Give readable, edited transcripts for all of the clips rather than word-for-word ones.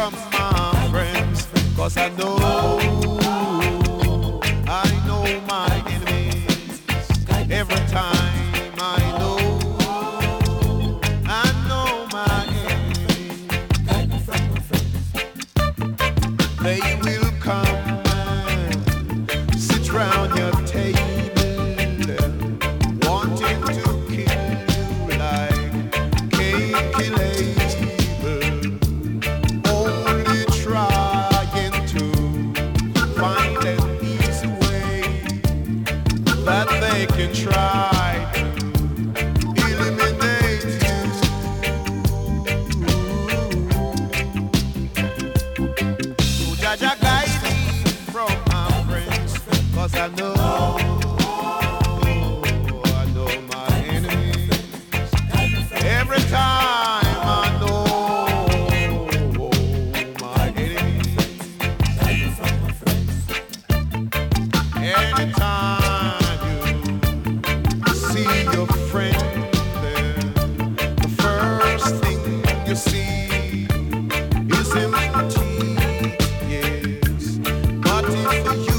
from my friends, 'cause I know my enemies. Every time I know my enemies. They will come and sit round your table, wanting to kill you like Cain kill Abel, only trying to find an easy way that they can try to eliminate you. So Jaja guide me from my friends, 'cause I know my enemies. Every time I know my enemies. Anytime you see your friend, the first thing you see is empty, yes. But if you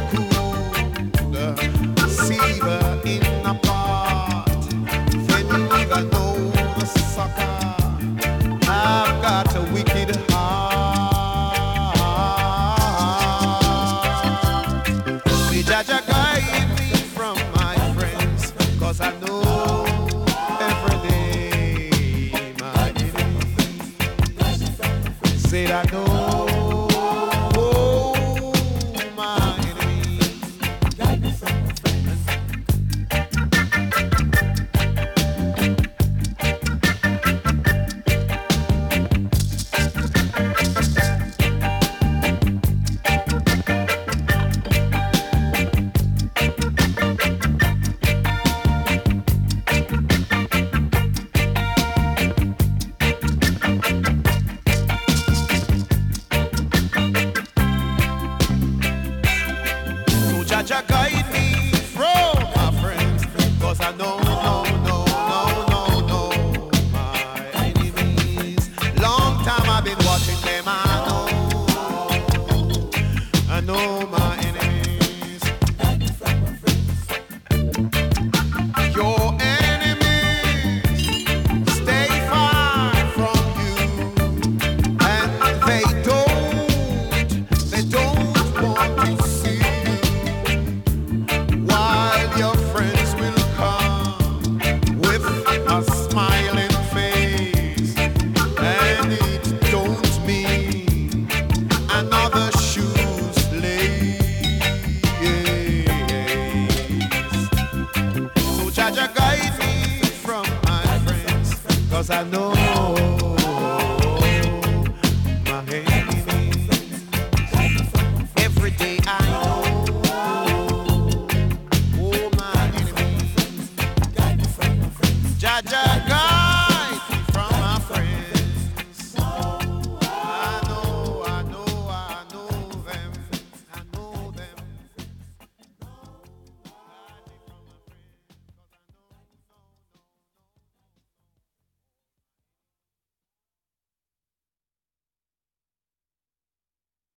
could see her in a part, then you will know the sucker. I've got a wicked heart. May Jaja guide me from my friends, 'cause I know every day my enemies. Said I know